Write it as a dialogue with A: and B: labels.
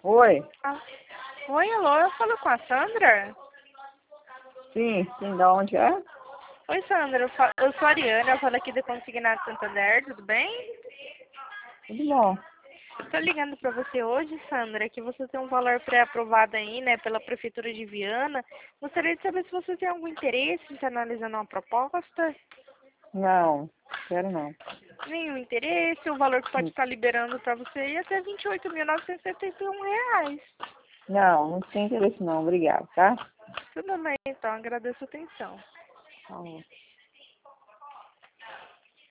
A: Oi?
B: Ah, oi, alô, eu falo com a Sandra?
A: Sim, da onde é?
B: Oi, Sandra, eu sou a Ariana, eu falo aqui do Consignado Santander, tudo bem?
A: Tudo bom.
B: Estou ligando para você hoje, Sandra, que você tem um valor pré-aprovado aí, né, pela Prefeitura de Viana. Gostaria de saber se você tem algum interesse em estar analisando uma proposta.
A: Não, quero não.
B: Nenhum interesse, o valor que pode estar liberando para você é até R$ 28.971.
A: Não tem interesse não, obrigado, tá?
B: Tudo bem, então, agradeço a atenção.
A: Tá bom.